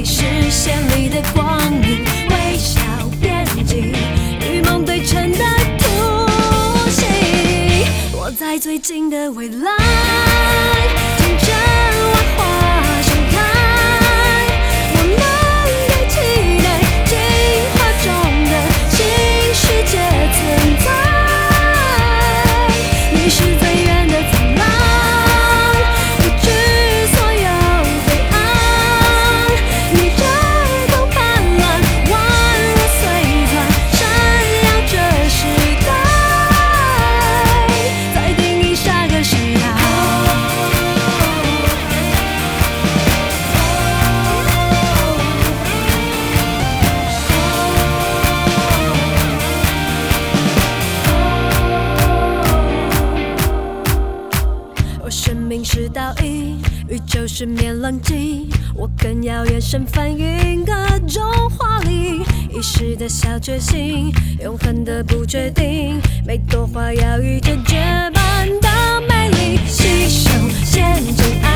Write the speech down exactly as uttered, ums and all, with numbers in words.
里视线里的光影，微笑编辑与梦对称的图形。我在最近的未来，听见万花盛开，我们的期待，进化中的新世界存在。你是最远的苍狼，不惧所有黑暗，你这光斑斓，宛若随团闪耀这时代，在定义下个时代。我生命是倒影，宇宙是面冷静，我更遥远身翻云各种华丽，一时的小确幸，永恒的不确定，每朵花要遇见绝版的美丽，牺牲献尽爱。